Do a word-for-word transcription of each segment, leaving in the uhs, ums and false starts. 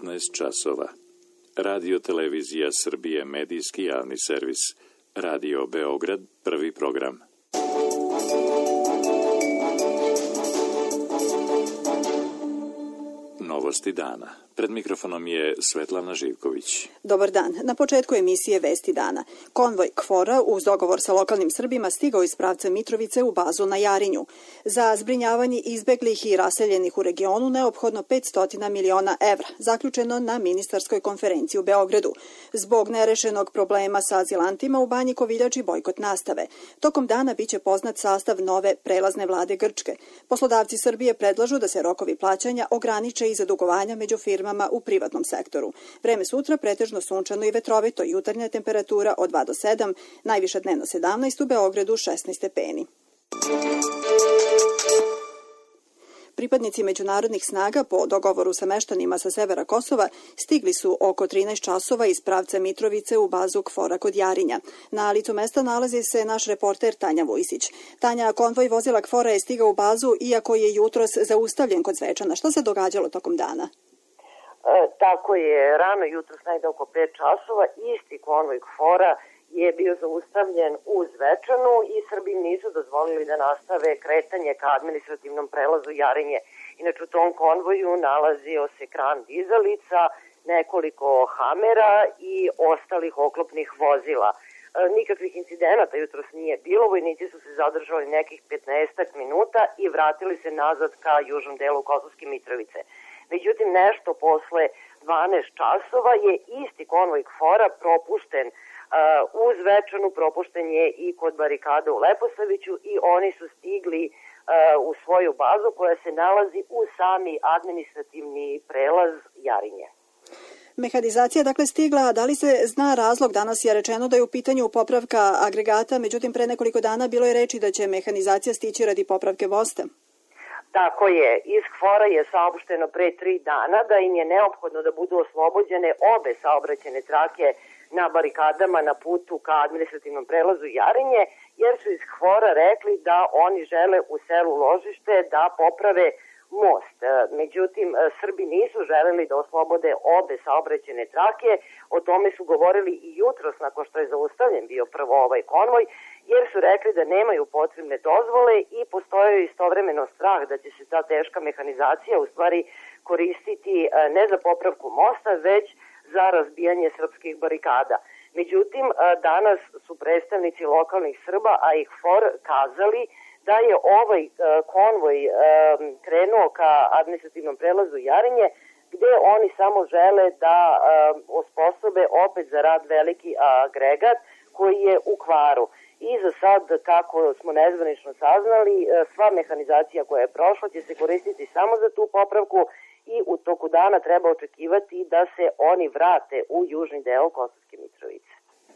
devetnaest časova. Radio Televizija Srbije, medijski javni servis. Radio Beograd, prvi program. Novosti dana. Pred mikrofonom je Svetlana Živković. Dobar dan. Na početku emisije Vesti dana. Konvoj KFOR-a uz dogovor sa lokalnim Srbima stigao iz pravca Mitrovice u bazu na Jarinju. Za zbrinjavanje izbeglih i raseljenih u regionu neophodno petsto miliona evra, zaključeno na ministarskoj konferenciji u Beogradu. Zbog nerešenog problema sa azilantima u Banji Koviljači bojkot nastave. Tokom dana biće poznat sastav nove prelazne vlade Grčke. Poslodavci Srbije predlažu da se rokovi plaćanja ograniče i za dugovanja među firmama u privatnom sektoru. Vreme sutra pretežno sunčano i vetrovito, jutarnja temperatura od dva do sedam, najviša dnevno sedamnaest, u Beogradu šesnaest stepeni. Pripadnici međunarodnih snaga po dogovoru sa meštanima sa severa Kosova stigli su oko trinaest časova iz pravca Mitrovice u bazu KFOR-a kod Jarinja. Na licu mesta nalazi se naš reporter Tanja Vujsić. Tanja, konvoj vozila KFOR-a je stigao u bazu iako je jutros zaustavljen kod Zvečana. Šta se događalo tokom dana? E, tako je, rano jutros najde oko pet časova, isti konvoj KFOR-a je bio zaustavljen u Zvečanu i Srbi nisu dozvolili da nastave kretanje ka administrativnom prelazu Jarinje. Inače u tom konvoju nalazio se kran dizalica, nekoliko hamera i ostalih oklopnih vozila. E, nikakvih incidenata jutros nije bilo, vojnici su se zadržali nekih petnaest minuta i vratili se nazad ka južnom delu Kosovske Mitrovice. Međutim, nešto posle dvanaest časova je isti konvoj KFOR-a propušten uh, u Zvečanu, propušten je i kod barikada u Leposaviću i oni su stigli uh, u svoju bazu koja se nalazi u sami administrativni prelaz Jarinje. Mehanizacija dakle stigla, da li se zna razlog? Danas je rečeno da je u pitanju popravka agregata, međutim pre nekoliko dana bilo je reči da će mehanizacija stići radi popravke vosta. Tako je, iz KFOR-a je saopšteno pre tri dana da im je neophodno da budu oslobođene obe saobraćajne trake na barikadama na putu ka administrativnom prelazu Jarinje, jer su iz KFOR-a rekli da oni žele u selu Ložište da poprave most. Međutim, Srbi nisu želeli da oslobode obe saobraćajne trake, o tome su govorili i jutros nakon što je zaustavljen bio prvo ovaj konvoj, jer su rekli da nemaju potrebne dozvole i postoji istovremeno strah da će se ta teška mehanizacija u stvari koristiti ne za popravku mosta, već za razbijanje srpskih barikada. Međutim, danas su predstavnici lokalnih Srba, a i KFOR, kazali da je ovaj konvoj krenuo ka administrativnom prelazu Jarinje, gde oni samo žele da osposobe opet za rad veliki agregat koji je u kvaru. I za sad, kako smo nezvanično saznali, sva mehanizacija koja je prošla će se koristiti samo za tu popravku i u toku dana treba očekivati da se oni vrate u južni deo Kosovske Mitrovice.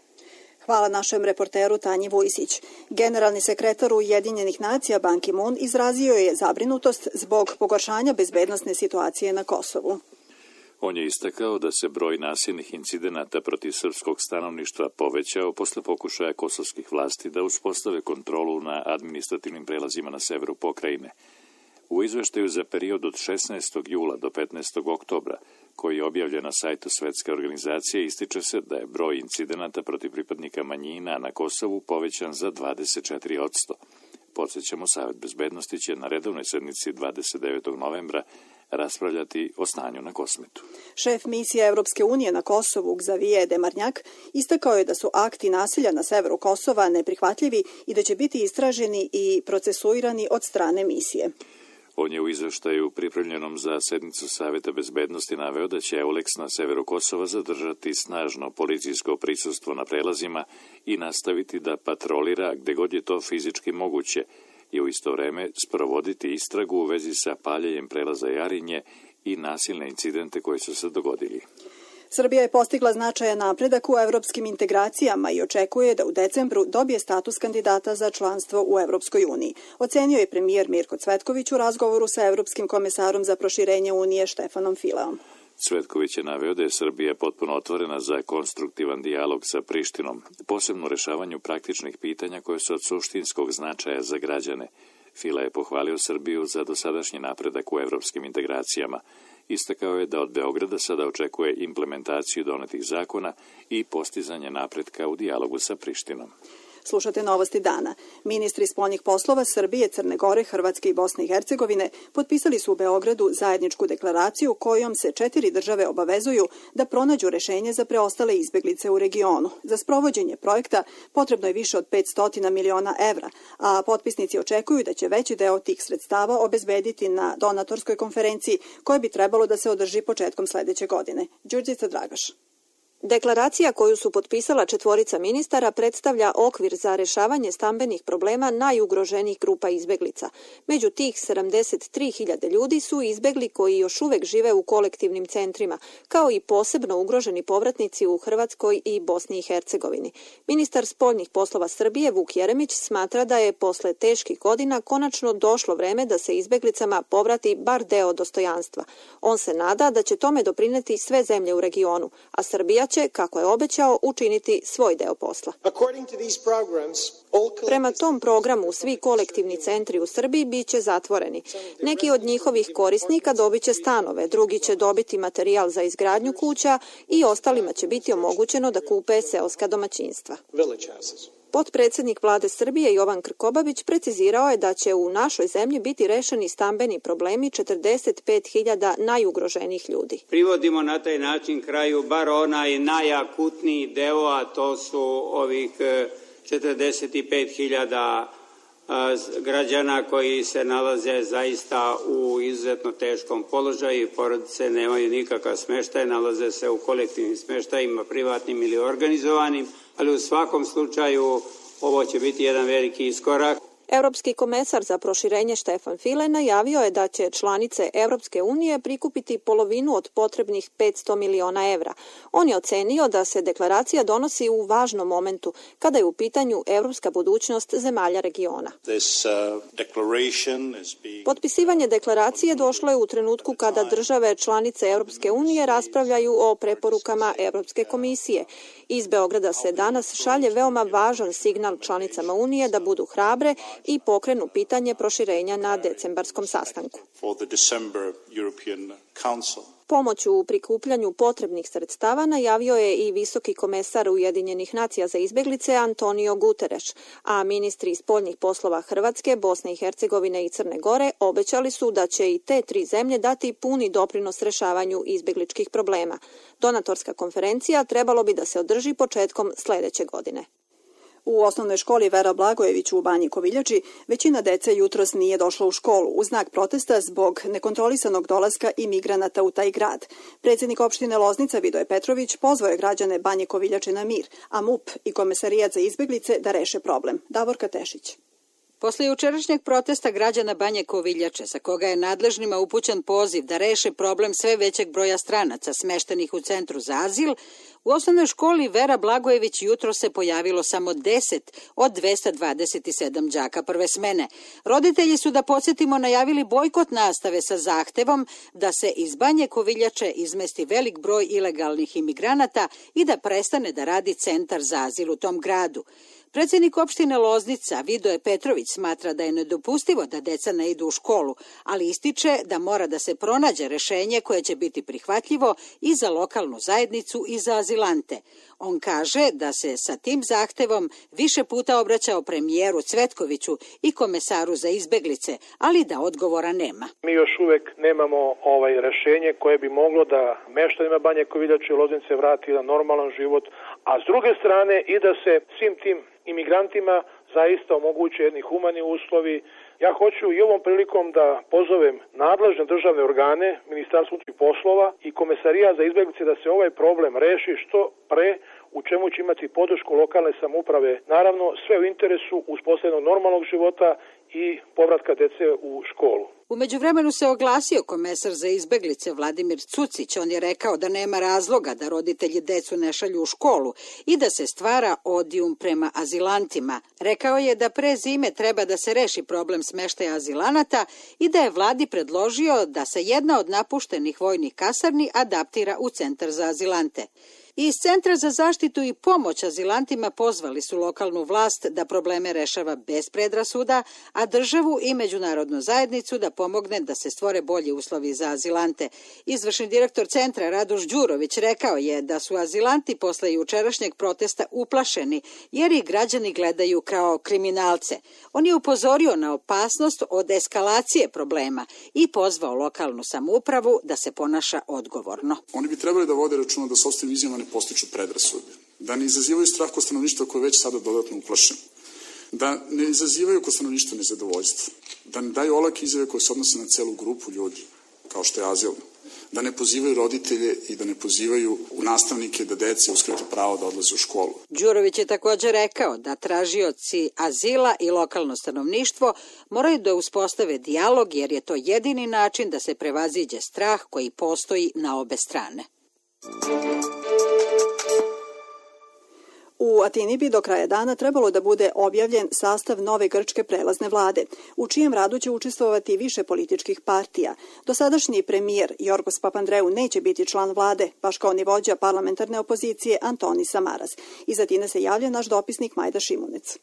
Hvala našem reporteru Tanji Vujsić. Generalni sekretar Ujedinjenih nacija Ban Ki-moon izrazio je zabrinutost zbog pogoršanja bezbednosne situacije na Kosovu. On je istakao da se broj nasilnih incidenata protiv srpskog stanovništva povećao posle pokušaja kosovskih vlasti da uspostave kontrolu na administrativnim prelazima na severu pokrajine. U izveštaju za period od šesnaestog jula do petnaestog oktobra, koji je objavljen na sajtu Svetske organizacije, ističe se da je broj incidenata protiv pripadnika manjina na Kosovu povećan za dvadeset četiri posto. Podsjećamo, Savet bezbednosti će na redovnoj sednici dvadeset devetog novembra raspravljati o stanju na Kosmetu. Šef misije Evropske unije na Kosovu, Xavier Demarnjak, istakao je da su akti nasilja na severu Kosova neprihvatljivi i da će biti istraženi i procesuirani od strane misije. On je u izveštaju pripremljenom za sednicu Saveta bezbednosti naveo da će EULEX na severu Kosova zadržati snažno policijsko prisustvo na prelazima i nastaviti da patrolira gde god je to fizički moguće i u isto vreme sprovoditi istragu u vezi sa paljenjem prelaza Jarinje i nasilne incidente koji su se dogodili. Srbija je postigla značajan napredak u evropskim integracijama i očekuje da u decembru dobije status kandidata za članstvo u Evropskoj uniji. Ocenio je premijer Mirko Cvetković u razgovoru sa evropskim komesarom za proširenje Unije Štefanom Fileom. Cvetković je naveo da je Srbija potpuno otvorena za konstruktivan dijalog sa Prištinom, posebno u rešavanju praktičnih pitanja koje su od suštinskog značaja za građane. Fila je pohvalio Srbiju za dosadašnji napredak u evropskim integracijama. Istakao je da od Beograda sada očekuje implementaciju donetih zakona i postizanje napretka u dijalogu sa Prištinom. Slušate Novosti dana. Ministri spoljnih poslova Srbije, Crne Gore, Hrvatske i Bosne i Hercegovine potpisali su u Beogradu zajedničku deklaraciju kojom se četiri države obavezuju da pronađu rešenje za preostale izbeglice u regionu. Za sprovođenje projekta potrebno je više od petsto miliona evra, a potpisnici očekuju da će veći deo tih sredstava obezbediti na donatorskoj konferenciji koja bi trebalo da se održi početkom sledeće godine. Đurđica Dragaš. Deklaracija koju su potpisala četvorica ministara predstavlja okvir za rešavanje stambenih problema najugroženijih grupa izbeglica. Među tih sedamdeset tri hiljade ljudi su izbegli koji još uvek žive u kolektivnim centrima, kao i posebno ugroženi povratnici u Hrvatskoj i Bosni i Hercegovini. Ministar spoljnih poslova Srbije Vuk Jeremić smatra da je posle teških godina konačno došlo vreme da se izbeglicama povrati bar deo dostojanstva. On se nada da će tome doprineti sve zemlje u regionu, a Srbija će, kako je obećao, učiniti svoj deo posla. Prema tom programu svi kolektivni centri u Srbiji biće zatvoreni. Neki od njihovih korisnika dobit će stanove, drugi će dobiti materijal za izgradnju kuća i ostalima će biti omogućeno da kupe seoska domaćinstva. Potpredsednik vlade Srbije Jovan Krkobabić precizirao je da će u našoj zemlji biti rešeni stambeni problemi četrdeset pet hiljada najugroženijih ljudi. Privodimo na taj način kraju bar onaj najakutniji deo, a to su ovih četrdeset pet hiljada građana koji se nalaze zaista u izuzetno teškom položaju. Porodice nemaju nikakav smeštaj, nalaze se u kolektivnim smeštajima, privatnim ili organizovanim, ali u svakom slučaju ovo će biti jedan veliki iskorak. Europski komesar za proširenje Štefan File najavio je da će članice Evropske unije prikupiti polovinu od potrebnih petsto miliona evra. On je ocenio da se deklaracija donosi u važnom momentu kada je u pitanju evropska budućnost zemalja regiona. Potpisivanje deklaracije došlo je u trenutku kada države članice Evropske unije raspravljaju o preporukama Evropske komisije. Iz Beograda se danas šalje veoma važan signal članicama Unije da budu hrabre i pokrenu pitanje proširenja na decembarskom sastanku. Pomoć u prikupljanju potrebnih sredstava najavio je i visoki komesar Ujedinjenih nacija za izbeglice Antonio Guterres, a ministri spoljnih poslova Hrvatske, Bosne i Hercegovine i Crne Gore obećali su da će i te tri zemlje dati puni doprinos rešavanju izbegličkih problema. Donatorska konferencija trebalo bi da se održi početkom sledeće godine. U osnovnoj školi Vera Blagojević u Banji Koviljači većina dece jutros nije došla u školu u znak protesta zbog nekontrolisanog dolaska imigranata u taj grad. Predsjednik opštine Loznica Vidoje Petrović pozvao je građane Banje Koviljače na mir, a MUP i Komesarijat za izbeglice da reše problem. Davorka Tešić. Posle jučerašnjeg protesta građana Banje Koviljače, za koga je nadležnima upućen poziv da reše problem sve većeg broja stranaca smeštenih u centru za azil, u osnovnoj školi Vera Blagojević jutro se pojavilo samo deset od dvesta dvadeset sedam đaka prve smene. Roditelji su, da podsjetimo, najavili bojkot nastave sa zahtevom da se iz Banje Koviljače izmesti velik broj ilegalnih imigranata i da prestane da radi centar za azil u tom gradu. Predsjednik opštine Loznica Vidoje Petrović smatra da je nedopustivo da deca ne idu u školu, ali ističe da mora da se pronađe rešenje koje će biti prihvatljivo i za lokalnu zajednicu i za azilante. On kaže da se sa tim zahtevom više puta obraćao premijeru Cvetkoviću i komesaru za izbeglice, ali da odgovora nema. Mi još uvek nemamo ovaj rešenje koje bi moglo da meštanima Banje Koviljače i Loznice vrati jedan normalan život, a s druge strane i da se svim tim imigrantima zaista omoguće jedni humani uslovi. Ja hoću i ovom prilikom da pozovem nadležne državne organe, Ministarstvo unutrašnjih poslova i Komesarijat za izbeglice da se ovaj problem reši što pre, u čemu će imati podršku lokalne samouprave. Naravno, sve u interesu uspostavljenog normalnog života i povratka dece u školu. U međuvremenu se oglasio komesar za izbeglice Vladimir Cucić. On je rekao da nema razloga da roditelji decu ne šalju u školu i da se stvara odijum prema azilantima. Rekao je da pre zime treba da se reši problem smeštaja azilanata i da je vladi predložio da se jedna od napuštenih vojnih kasarni adaptira u centar za azilante. Iz Centra za zaštitu i pomoć azilantima pozvali su lokalnu vlast da probleme rešava bez predrasuda, a državu i međunarodnu zajednicu da pomogne da se stvore bolji uslovi za azilante. Izvršni direktor centra Radoš Đurović rekao je da su azilanti posle jučerašnjeg protesta uplašeni jer ih građani gledaju kao kriminalce. On je upozorio na opasnost od eskalacije problema i pozvao lokalnu samoupravu da se ponaša odgovorno. Oni bi trebali da vode računa da sopstvenim izjavama ne postiču predrasude, da ne izazivaju strah kod stanovništva koje je već sada dodatno uplašeno, da ne izazivaju kod stanovništva nezadovoljstvo, da ne daju olake izjave koje se odnose na celu grupu ljudi, kao što je azilno, da ne pozivaju roditelje i da ne pozivaju nastavnike da deci uskrate pravo da odlaze u školu. Đurović je također rekao da tražioci azila i lokalno stanovništvo moraju da uspostave dijalog jer je to jedini način da se prevaziđe strah koji postoji na obe strane. U Atini bi do kraja dana trebalo da bude objavljen sastav nove grčke prelazne vlade, u čijem radu će učestvovati više političkih partija. Dosadašnji premijer Jorgos Papandreou neće biti član vlade, baš kao ni vođa parlamentarne opozicije Antonis Samaras. Iz Atine se javlja naš dopisnik Majda Šimunec.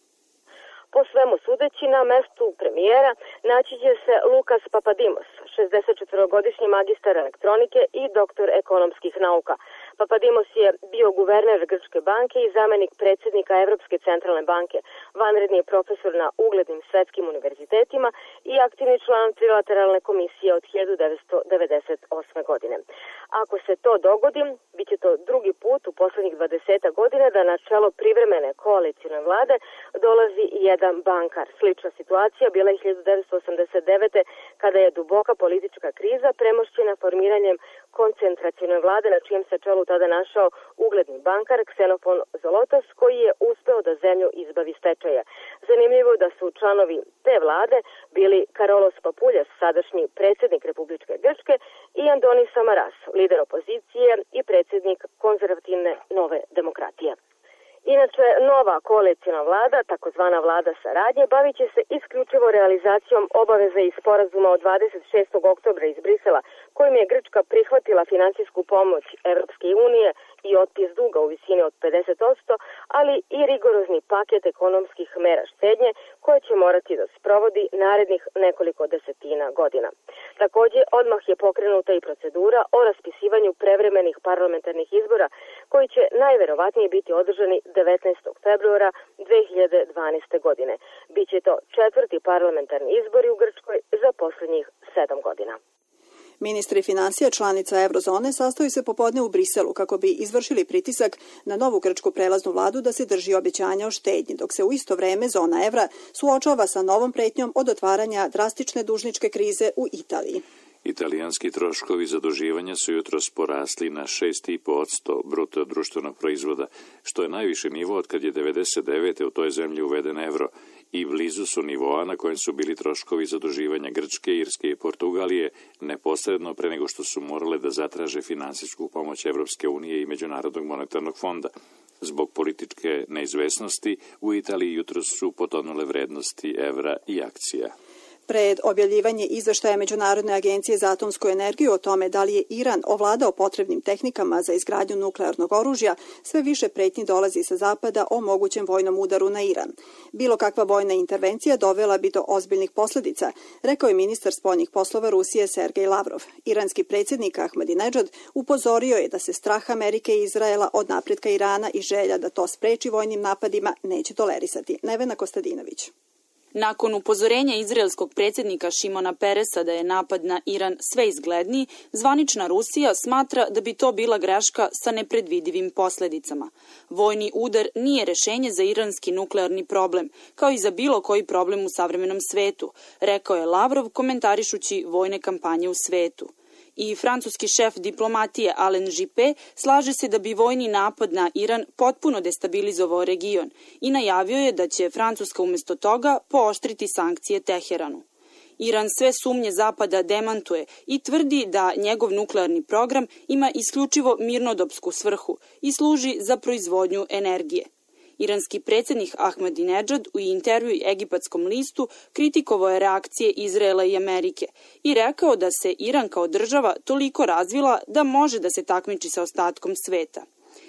Po svemu sudeći, na mestu premijera naći će se Lukas Papadimos, šezdesetčetvorogodišnji magistar elektronike i doktor ekonomskih nauka. Papadimos je bio guverner Grčke banke i zamenik predsjednika Evropske centralne banke, vanredni je profesor na uglednim svetskim univerzitetima i aktivni član trilateralne komisije od hiljadu devetsto devedeset osme. godine. Ako se to dogodi, bit će to drugi put u poslednjih dvadeset godina da na čelo privremene koalicijne vlade dolazi jedan bankar. Slična situacija bila je hiljadu devetsto osamdeset devete. kada je duboka politička kriza premošćena formiranjem koncentracione vlade na čijem se čelu tada našao ugledni bankar Ksenofon Zolotas koji je uspeo da zemlju izbavi stečaja. Zanimljivo da su članovi te vlade bili Karolos Papuljas, sadašnji predsjednik Republičke Grčke, i Antonis Samaras, lider opozicije i predsjednik konzervativne Nove demokratije. Inače, nova koalicijna vlada, takozvana vlada saradnje, bavit će se isključivo realizacijom obaveze iz sporazuma od dvadeset šestog oktobra iz Brisela, kojim je Grčka prihvatila finansijsku pomoć Evropske unije i otpis duga u visini od pedeset posto, ali i rigorozni paket ekonomskih mera štednje koje će morati da sprovodi narednih nekoliko desetina godina. Također, odmah je pokrenuta i procedura o raspisivanju prevremenih parlamentarnih izbora koji će najverovatnije biti održani devetnaestog februara dve hiljade dvanaeste. godine. Biće to četvrti parlamentarni izbori u Grčkoj za posljednjih sedam godina. Ministri financija članica Eurozone sastaju se popodne u Briselu kako bi izvršili pritisak na novu grčku prelaznu vladu da se drži obećanja o štednji, dok se u isto vreme zona evra suočava sa novom pretnjom od otvaranja drastične dužničke krize u Italiji. Italijanski troškovi zaduživanja su jutros porasli na šest zarez pet posto bruto društvenog proizvoda, što je najviši nivo od kad je devedeset devete u toj zemlji uveden evro, i blizu su nivoa na kojem su bili troškovi zaduživanja Grčke, Irske i Portugalije neposredno pre nego što su morale da zatraže finansijsku pomoć Evropske unije i Međunarodnog monetarnog fonda. Zbog političke neizvesnosti u Italiji jutros su potonule vrednosti evra i akcija. Pred objavljivanje izveštaja Međunarodne agencije za atomsku energiju o tome da li je Iran ovladao potrebnim tehnikama za izgradnju nuklearnog oružja, sve više pretnji dolazi sa zapada o mogućem vojnom udaru na Iran. Bilo kakva vojna intervencija dovela bi do ozbiljnih posljedica, rekao je ministar spoljnih poslova Rusije Sergej Lavrov. Iranski predsjednik Ahmadinejad upozorio je da se strah Amerike i Izraela od napretka Irana i želja da to spreči vojnim napadima neće tolerisati. Nevena Kostadinović. Nakon upozorenja izraelskog predsjednika Šimona Peresa da je napad na Iran sve izgledniji, zvanična Rusija smatra da bi to bila greška sa nepredvidivim posljedicama. Vojni udar nije rešenje za iranski nuklearni problem, kao i za bilo koji problem u savremenom svetu, rekao je Lavrov komentarišući vojne kampanje u svetu. I francuski šef diplomatije Alain Juppé slaže se da bi vojni napad na Iran potpuno destabilizovao region i najavio je da će Francuska umjesto toga pooštriti sankcije Teheranu. Iran sve sumnje Zapada demantuje i tvrdi da njegov nuklearni program ima isključivo mirnodopsku svrhu i služi za proizvodnju energije. Iranski predsjednik Ahmadinejad u intervjuu Egipatskom listu kritikovao je reakcije Izraela i Amerike i rekao da se Iran kao država toliko razvila da može da se takmiči sa ostatkom sveta.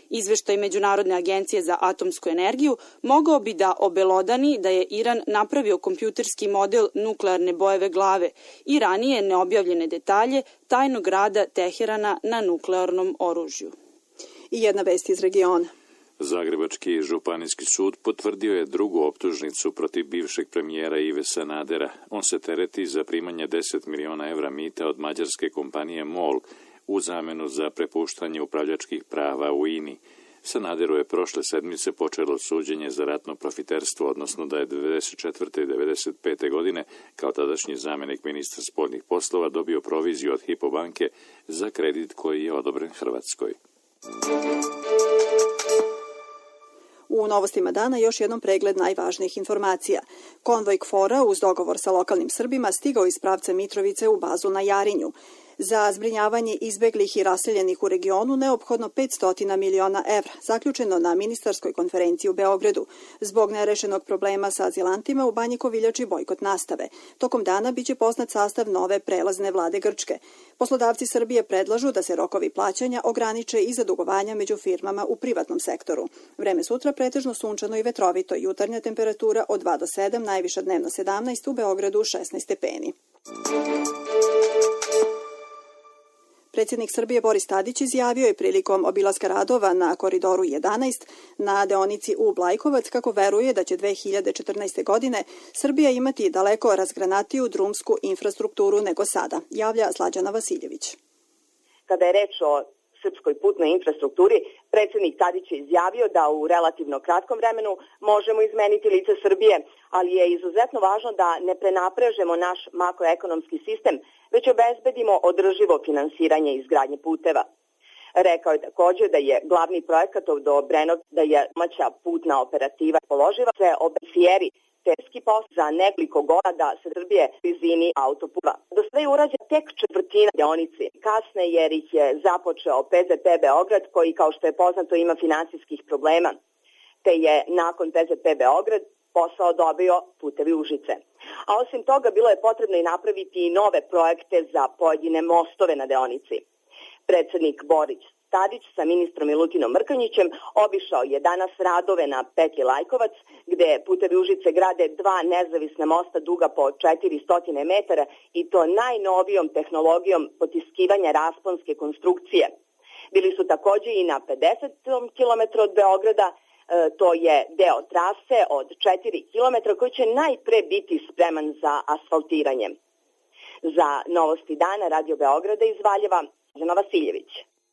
Izveštaj Međunarodne agencije za atomsku energiju mogao bi da obelodani da je Iran napravio kompjuterski model nuklearne bojeve glave i ranije neobjavljene detalje tajnog rada Teherana na nuklearnom oružju. I jedna vest iz regiona. Zagrebački županijski sud potvrdio je drugu optužnicu protiv bivšeg premijera Ive Sanadera. On se tereti za primanje deset miliona evra mita od mađarske kompanije MOL u zamenu za prepuštanje upravljačkih prava u I N I. Sanaderu je prošle sedmice počelo suđenje za ratno profiterstvo, odnosno da je devedeset četvrte i devedeset pete godine kao tadašnji zamjenik ministra spoljnih poslova dobio proviziju od Hypo banke za kredit koji je odobren Hrvatskoj. U novostima dana još jednom pregled najvažnijih informacija. Konvoj KFOR-a uz dogovor sa lokalnim Srbima stigao iz pravca Mitrovice u bazu na Jarinju. Za zbrinjavanje izbeglih i raseljenih u regionu neophodno petsto miliona evra, zaključeno na ministarskoj konferenciji u Beogradu. Zbog nerešenog problema sa azilantima u Banji Koviljači bojkot nastave. Tokom dana biće poznat sastav nove prelazne vlade Grčke. Poslodavci Srbije predlažu da se rokovi plaćanja ograniče i za dugovanja među firmama u privatnom sektoru. Vreme sutra pretežno sunčano i vetrovito, jutarnja temperatura od dva do sedam, najviša dnevno sedamnaest, u Beogradu šesnaest stepeni. Predsjednik Srbije Boris Tadić izjavio je prilikom obilaska radova na Koridoru jedanaest na deonici Ub-Lajkovac kako veruje da će dve hiljade četrnaeste. godine Srbija imati daleko razgranatiju drumsku infrastrukturu nego sada, javlja Slađana Vasiljević. Kada je reč o srpskoj putnoj infrastrukturi, predsjednik Tadić je izjavio da u relativno kratkom vremenu možemo izmeniti lice Srbije, ali je izuzetno važno da ne prenaprežemo naš makroekonomski sistem, već obezbedimo održivo finansiranje izgradnje puteva. Rekao je također da je glavni projekat do Obrenovca, da je domaća putna operativa položiva se obefijeri teški posao za nekoliko godina da se Srbije blizini autoputa. Do sve je urađen tek četvrtina deonici. Kasne jer ih je započeo P Z P Beograd koji, kao što je poznato, ima finansijskih problema. Te je nakon P Z P Beograd posao dobio Putevi Užice. A osim toga bilo je potrebno i napraviti i nove projekte za pojedine mostove na deonici. Predsjednik Boris Tadić sa ministrom Milutinom Mrkonjićem obišao je danas radove na petlji Lajkovac, gde Putevi Užice grade dva nezavisna mosta duga po četiristo metara i to najnovijom tehnologijom potiskivanja rasponske konstrukcije. Bili su također i na pedesetom kilometru od Beograda, e, to je deo trase od četiri kilometra koji će najpre biti spreman za asfaltiranje. Za Novosti dana Radio Beograda iz Valjeva, Slađana Vasiljević.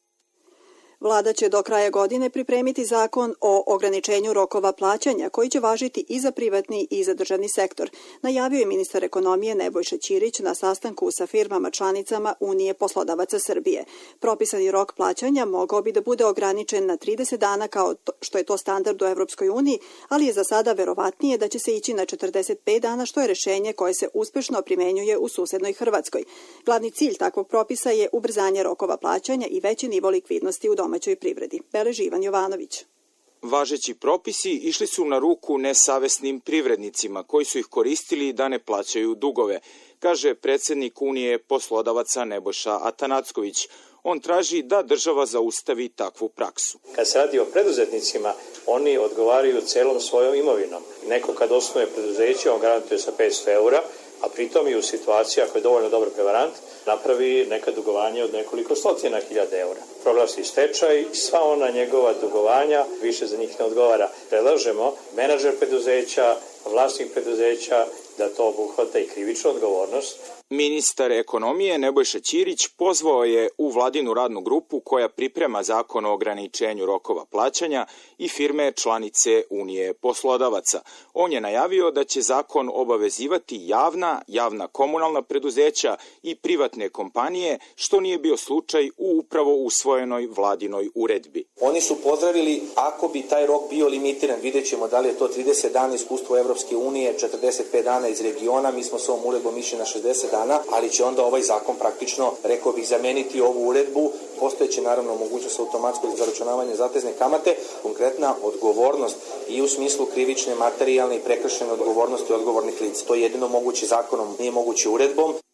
Vlada će do kraja godine pripremiti zakon o ograničenju rokova plaćanja koji će važiti i za privatni i za državni sektor, najavio je ministar ekonomije Nebojša Ćirić na sastanku sa firmama članicama Unije poslodavaca Srbije. Propisani rok plaćanja mogao bi da bude ograničen na trideset dana kao što je to standard u Evropskoj uniji, ali je za sada verovatnije da će se ići na četrdeset pet dana, što je rešenje koje se uspešno primenjuje u susednoj Hrvatskoj. Glavni cilj takvog propisa je ubrzanje rokova plaćanja i veći nivo likvidnosti u domaćoj privredi. Beleži Ivan Jovanović. Važeći propisi išli su na ruku nesavesnim privrednicima koji su ih koristili da ne plaćaju dugove, kaže predsjednik Unije poslodavaca Nebojša Atanacković. On traži da država zaustavi takvu praksu. Kad se radi o preduzetnicima, oni odgovaraju celom svojom imovinom. Neko kad osnuje preduzeće, on garantuje sa petsto eura, a pritom i u situaciji, ako je dovoljno dobar prevarant, napravi neka dugovanja od nekoliko stotina hiljada eura. Proglasi stečaj i sva ona njegova dugovanja više za njih ne odgovara. Predlažemo menadžer preduzeća, vlasnik preduzeća, da to obuhvata i krivičnu odgovornost. Ministar ekonomije Nebojša Ćirić pozvao je u vladinu radnu grupu koja priprema zakon o ograničenju rokova plaćanja i firme članice Unije poslodavaca. On je najavio da će zakon obavezivati javna, javna komunalna preduzeća i privatne kompanije, što nije bio slučaj u upravo usvojenoj vladinoj uredbi. Oni su pozdravili ako bi taj rok bio limitiran, vidjet ćemo da li je to trideset dana iskustvo Evropske unije, četrdeset pet dana iz regiona, mi smo s ovom uredbom išli na šezdeset dana, ali će onda ovaj zakon praktično, rekao bih, zameniti ovu uredbu, postojeće naravno mogućnost automatskog zaračunavanja zatezne kamate, konkretna odgovornost i u smislu krivične, materijalne i prekršene odgovornosti odgovornih lica. To je jedino moguće zakonom, nije moguće uredbom.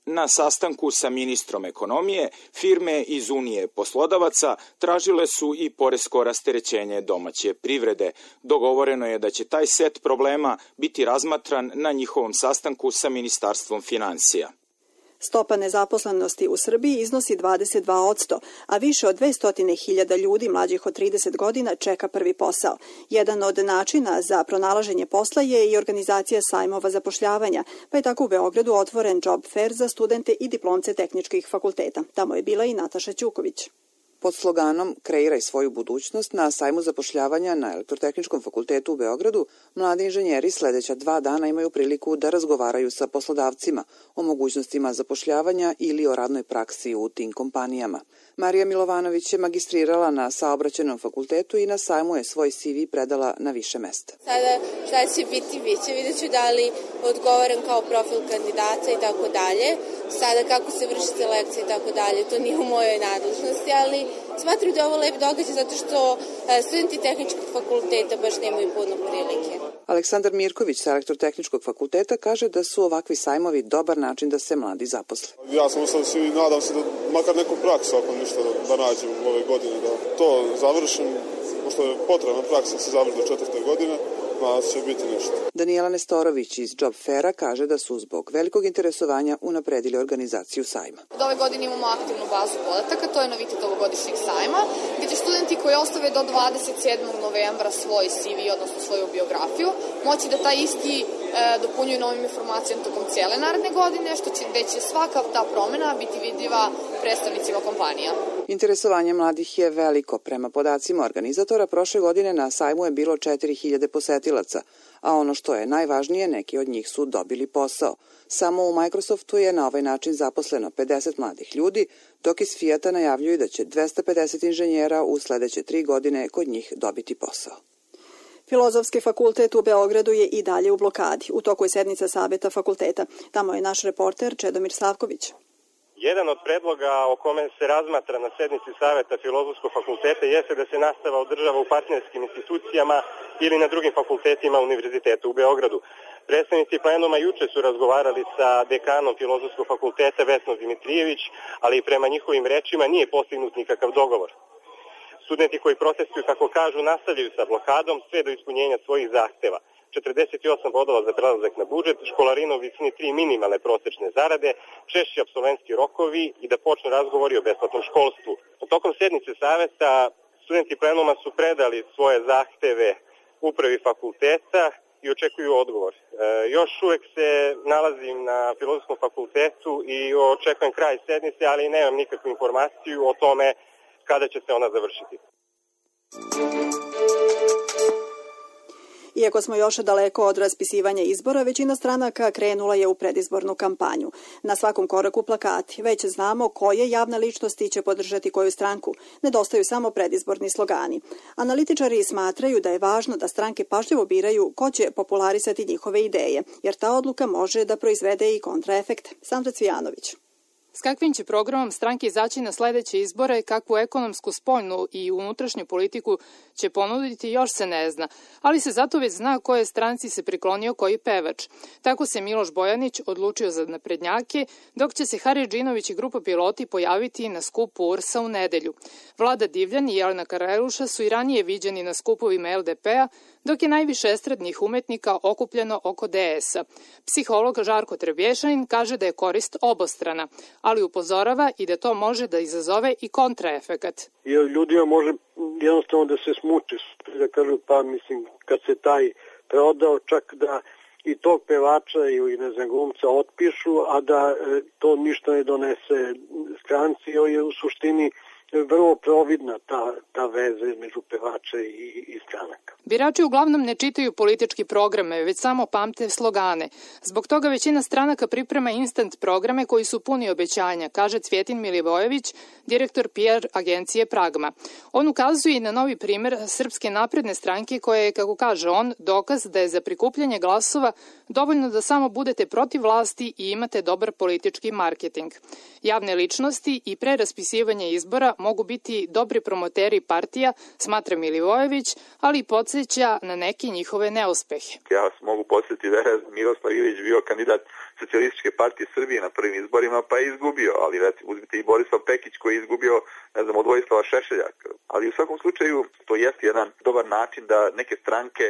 Na sastanku sa ministrom ekonomije, firme iz Unije poslodavaca tražile su i poresko rasterećenje domaće privrede. Dogovoreno je da će taj set problema biti razmatran na njihovom sastanku sa Ministarstvom finansija. Stopa nezaposlenosti u Srbiji iznosi dvadeset dva posto, a više od dvesta hiljada ljudi mlađih od trideset godina čeka prvi posao. Jedan od načina za pronalaženje posla je i organizacija sajmova zapošljavanja, pa je tako u Beogradu otvoren job fair za studente i diplomce tehničkih fakulteta. Tamo je bila i Nataša Ćuković. Pod sloganom Kreiraj svoju budućnost na sajmu zapošljavanja na Elektrotehničkom fakultetu u Beogradu, mladi inženjeri sledeća dva dana imaju priliku da razgovaraju sa poslodavcima o mogućnostima zapošljavanja ili o radnoj praksi u tim kompanijama. Marija Milovanović je magistrirala na Saobraćajnom fakultetu i na sajmu je svoj C V predala na više mesta. Sada šta će biti, bit će, vidjet ću da li odgovaram kao profil kandidata i tako dalje. Sada kako se vrši selekcija i tako dalje, to nije u mojoj nadležnosti, ali smatram da je ovo lep događaj zato što studenti tehničkog fakulteta baš nemaju puno prilike. Aleksandar Mirković sa Elektrotehničkog fakulteta kaže da su ovakvi sajmovi dobar način da se mladi zaposle. Ja sam ostao svi, nadam se da makar neku praksu ako ništa da, da nađem u ove godine, da to završim, pošto je potrebna praksa da se završi do četvrte godine. Će biti nešto. Danijela Nestorović iz Job Faira kaže da su zbog velikog interesovanja unapredili organizaciju sajma. Od ove godine imamo aktivnu bazu podataka, to je novitet ovogodišnjeg sajma, gde će studenti koji ostave do dvadeset sedmog novembra svoj C V, odnosno svoju biografiju, moći da taj isti e, dopunjuju novim informacijama tokom cijele naredne godine, što će, gde će svaka ta promena biti vidljiva predstavnicima kompanija. Interesovanje mladih je veliko. Prema podacima organizatora, prošle godine na sajmu je bilo četiri hiljade posetilaca, a ono što je najvažnije, neki od njih su dobili posao. Samo u Microsoftu je na ovaj način zaposleno pedeset mladih ljudi, dok iz Fijata najavljuju da će dvesta pedeset inženjera u sledeće tri godine kod njih dobiti posao. Filozofski fakultet u Beogradu je i dalje u blokadi. U toku je sednica Saveta fakulteta. Tamo je naš reporter Čedomir Savković. Jedan od predloga o kome se razmatra na sednici Saveta Filozofskog fakulteta jeste da se nastava održava u partnerskim institucijama ili na drugim fakultetima Univerziteta u Beogradu. Predstavnici plenuma juče su razgovarali sa dekanom Filozofskog fakulteta Vesnom Dimitrijević, ali i prema njihovim rečima nije postignut nikakav dogovor. Studenti koji protestuju, kako kažu, nastavljaju sa blokadom sve do ispunjenja svojih zahteva. četrdeset osam bodova za prelazak na budžet, školarina u visini tri minimalne prosečne zarade, češći apsolventski rokovi i da počnu razgovori o besplatnom školstvu. Tokom sednice saveta studenti plenuma su predali svoje zahteve upravi fakulteta i očekuju odgovor. E, još uvek se nalazim na Filozofskom fakultetu i očekujem kraj sednice, ali nemam nikakvu informaciju o tome kada će se ona završiti. Iako smo još daleko od raspisivanja izbora, većina stranaka krenula je u predizbornu kampanju. Na svakom koraku plakati. Već znamo koje javne ličnosti će podržati koju stranku. Nedostaju samo predizborni slogani. Analitičari smatraju da je važno da stranke pažljivo biraju ko će popularisati njihove ideje, jer ta odluka može da proizvede i kontraefekt. Sandra Cvijanović. S kakvim će programom stranke izaći na sledeće izbore, kakvu ekonomsku, spoljnu i unutrašnju politiku će ponuditi, još se ne zna, ali se zato već zna koje stranci se priklonio koji pevač. Tako se Miloš Bojanić odlučio za naprednjake, dok će se Hari Džinović i grupa piloti pojaviti na skupu U R S-a u nedelju. Vlada Divljan i Jelena Karajluša su i ranije viđeni na skupovima L D P-a, dok je najviše estradnih umetnika okupljeno oko D S-a. Psiholog Žarko Trebješanin kaže da je korist obostrana, ali upozorava i da to može da izazove i kontraefekat. Ljudima može jednostavno da se smuče, da kažu pa mislim kad se taj prodao čak da i tog pevača ili ne znam glumca otpišu, a da to ništa ne donese stranci, je u suštini vrlo providna ta, ta veza između pevača i, i stranaka. Birači uglavnom ne čitaju politički programe, već samo pamte slogane. Zbog toga većina stranaka priprema instant programe koji su puni obećanja, kaže Cvjetin Milivojević, direktor P R agencije Pragma. On ukazuje i na novi primer Srpske napredne stranke koja je, kako kaže on, dokaz da je za prikupljanje glasova dovoljno da samo budete protiv vlasti i imate dobar politički marketing. Javne ličnosti i pre raspisivanja izbora mogu biti dobri promoteri partija, smatra Milivojević, ali i podsjeća na neke njihove neuspehe. Ja mogu podsjetiti da je Miroslav Ilić bio kandidat Socijalističke partije Srbije na prvim izborima, pa je izgubio, ali recimo uzmite i Borislav Pekić koji je izgubio, ne znam, od Vojislava Šešelja. Ali u svakom slučaju to jeste jedan dobar način da neke stranke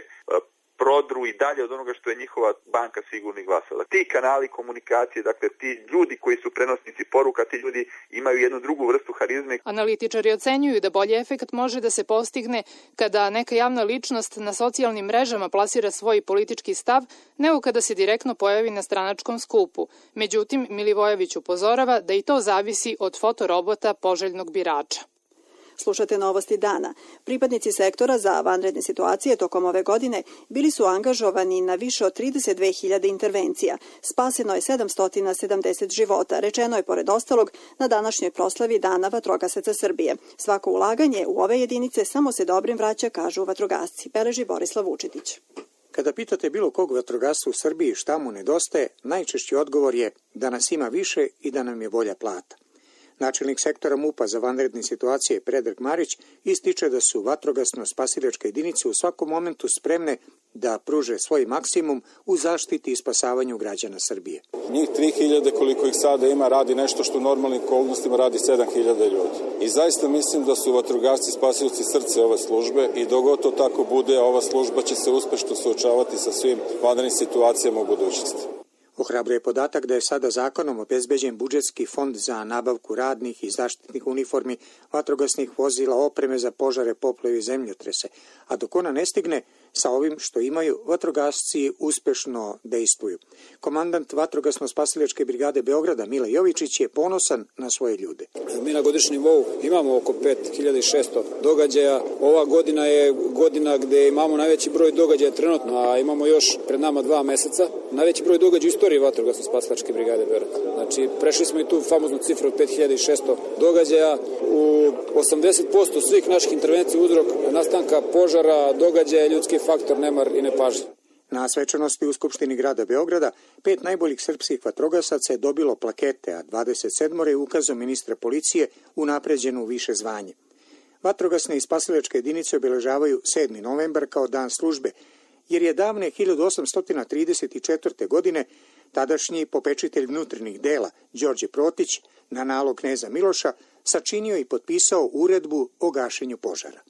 prodru i dalje od onoga što je njihova banka sigurnih glasova. Ti kanali komunikacije, dakle ti ljudi koji su prenosnici poruka, ti ljudi imaju jednu drugu vrstu harizme. Analitičari ocenjuju da bolji efekt može da se postigne kada neka javna ličnost na socijalnim mrežama plasira svoj politički stav, nego kada se direktno pojavi na stranačkom skupu. Međutim, Milivojević upozorava da i to zavisi od fotorobota poželjnog birača. Slušate Novosti dana. Pripadnici sektora za vanredne situacije tokom ove godine bili su angažovani na više od trideset dve hiljade intervencija. Spaseno je sedamsto sedamdeset života, rečeno je pored ostalog na današnjoj proslavi Dana vatrogasaca Srbije. Svako ulaganje u ove jedinice samo se dobrim vraća, kažu vatrogasci, beleži Borislav Vučetić. Kada pitate bilo kog vatrogasca u Srbiji šta mu nedostaje, najčešći odgovor je da nas ima više i da nam je bolja plata. Načelnik sektora MUP-a za vanredne situacije Predrag Marić ističe da su vatrogasno-spasilačke jedinice u svakom momentu spremne da pruže svoj maksimum u zaštiti i spasavanju građana Srbije. Njih tri hiljade koliko ih sada ima radi nešto što u normalnim okolnostima radi sedam hiljada ljudi. I zaista mislim da su vatrogasci spasioci srce ove službe i dok god to tako bude, ova služba će se uspešno suočavati sa svim vanrednim situacijama u budućnosti. Ohrabruje podatak da je sada zakonom obezbeđen budžetski fond za nabavku radnih i zaštitnih uniformi, vatrogasnih vozila, opreme za požare, poplave i zemljotrese, a dok ona ne stigne, sa ovim što imaju, vatrogasci uspešno dejstvuju. Komandant vatrogasno-spasilačke brigade Beograda Mile Jovičić je ponosan na svoje ljude. Mi na godišnjem nivou imamo oko pet hiljada šesto događaja. Ova godina je godina gde imamo najveći broj događaja trenutno, a imamo još pred nama dva meseca. Najveći broj događaja u istoriji vatrogasno-spasilačke brigade Beograda. Znači, prešli smo i tu famoznu cifru od pet hiljada šesto događaja. U osamdeset posto svih naših intervencija uzrok nastanka požara, događaja, ljudski faktor, nemar i nepažnje. Na svečanosti u Skupštini grada Beograda pet najboljih srpskih vatrogasaca je dobilo plakete, a dvadeset sedam je ukazom ministra policije unapređeno u više zvanje. Vatrogasne i spasilačke jedinice obeležavaju sedmi novembar kao dan službe, jer je davne hiljadu osamsto trideset četvrte. godine tadašnji popečitelj vnutrnih dela Đorđe Protić na nalog kneza Miloša sačinio i potpisao uredbu o gašenju požara.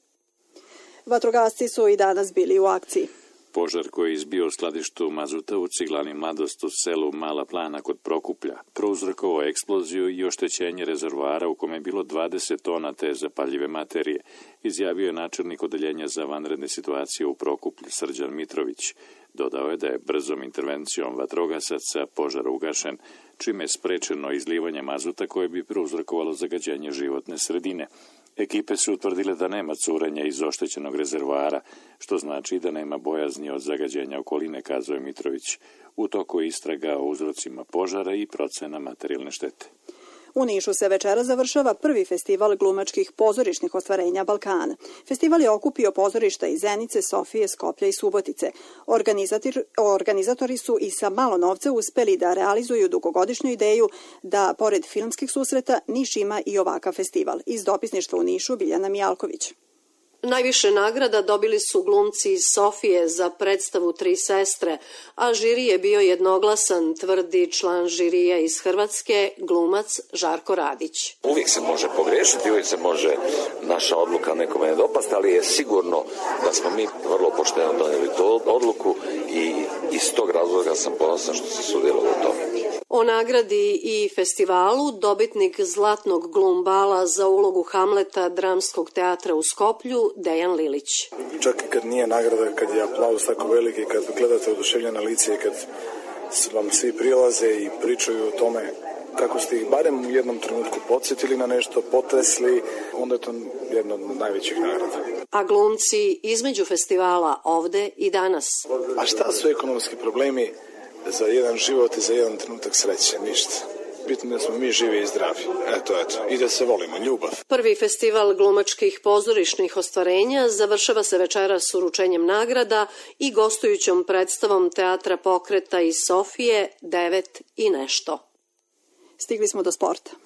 Vatrogasci su i danas bili u akciji. Požar koji je izbio u skladištu mazuta u ciglani Mladost u selu Mala Plana kod Prokuplja prouzrokovao eksploziju i oštećenje rezervoara u kome je bilo dvadeset tona te zapaljive materije, izjavio je načelnik odeljenja za vanredne situacije u Prokuplju Srđan Mitrović. Dodao je da je brzom intervencijom vatrogasaca požar ugašen, čime je sprečeno izlivanje mazuta koje bi prouzrokovalo zagađenje životne sredine. Ekipe su utvrdile da nema curenja iz oštećenog rezervoara, što znači da nema bojazni od zagađenja okoline, kazao je Mitrović. U toku je istraga o uzrocima požara i procena materijalne štete. U Nišu se večera završava prvi festival glumačkih pozorišnih ostvarenja Balkana. Festival je okupio pozorišta iz Zenice, Sofije, Skoplja i Subotice. Organizator, organizatori su i sa malo novca uspeli da realizuju dugogodišnju ideju da, pored filmskih susreta, Niš ima i ovakav festival. Iz dopisništva u Nišu, Biljana Mijalković. Najviše nagrada dobili su glumci iz Sofije za predstavu Tri sestre, a žiri je bio jednoglasan, tvrdi član žirija iz Hrvatske, glumac Žarko Radić. Uvijek se može pogrešiti, uvijek se može naša odluka nekome ne dopasti, ali je sigurno da smo mi vrlo pošteno donijeli tu odluku i iz tog razloga sam ponosan što se sudjelovao u tome. O nagradi i festivalu dobitnik Zlatnog glumbala za ulogu Hamleta Dramskog teatra u Skoplju Dejan Lilić. Čak i kad nije nagrada, kad je aplauz tako veliki, kad gledate oduševljena lice i kad vam svi prilaze i pričaju o tome kako ste ih barem u jednom trenutku podsjetili na nešto, potresli, onda je to jedna od najvećih nagrada. A glumci između festivala ovde i danas. A šta su ekonomski problemi za jedan život i za jedan trenutak sreće? Ništa. Bitno da smo mi živi i zdravi. Eto, eto. I da se volimo. Ljubav. Prvi festival glumačkih pozorišnih ostvarenja završava se večeras s uručenjem nagrada i gostujućom predstavom Teatra pokreta iz Sofije devet i nešto. Stigli smo do sporta.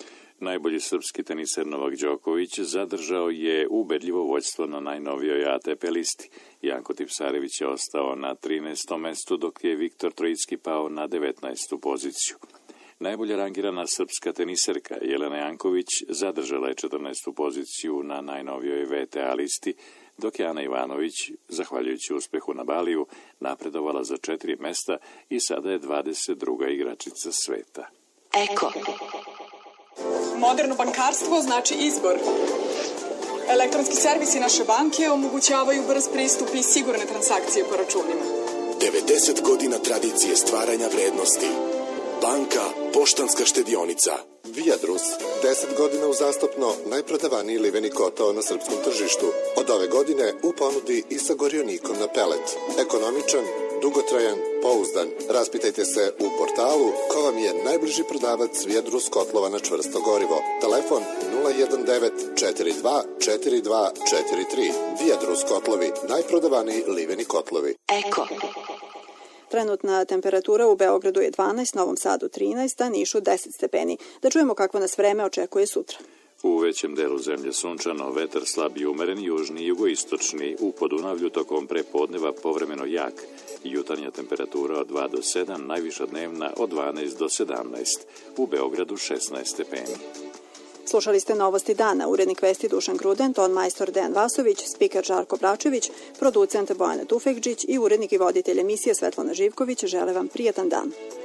Najbolji srpski teniser Novak Đoković zadržao je ubedljivo vođstvo na najnovijoj A T P listi. Janko Tipsarević je ostao na trinaestom mestu, dok je Viktor Trojicki pao na devetnaestu poziciju. Najbolje rangirana srpska teniserka Jelena Janković zadržala je četrnaestu poziciju na najnovijoj V T A listi, dok je Ana Ivanović, zahvaljujući uspehu na Baliju, napredovala za četiri mesta i sada je dvadeset druga igračica sveta. Eko. Moderno bankarstvo znači izbor. Elektronski servisi naše banke omogućavaju brz pristup i sigurne transakcije po računima. devedeset godina tradicije stvaranja vrednosti. Banka Poštanska štedionica. Viadrus, deset godina uzastopno najprodavaniji liveni kotao na srpskom tržištu. Od ove godine u ponudi i sa gorionikom na pelet. Ekonomičan, dugotrajan, pouzdan. Raspitajte se u portalu ko vam je najbliži prodavac Viadrus kotlova na čvrsto gorivo. Telefon nula jedan devet četiri dva četiri dva četiri tri. Viadrus kotlovi, najprodavaniji liveni kotlovi. Eko. Trenutna temperatura u Beogradu je dvanaest, Novom Sadu trinaest, a Nišu deset stepeni. Da čujemo kakvo nas vreme očekuje sutra. U većem delu zemlje sunčano, vetar slab i umeren, južni i jugoistočni. U Podunavlju tokom prepodneva povremeno jak. Jutarnja temperatura od dva do sedam, najviša dnevna od dvanaest do sedamnaest. U Beogradu šesnaest stepeni. Slušali ste Novosti dana, urednik vesti Dušan Gruden, ton majstor Dejan Vasović, spiker Žarko Bračević, producent Bojana Tufekđić i urednik i voditelj emisije Svetlana Živković žele vam prijetan dan.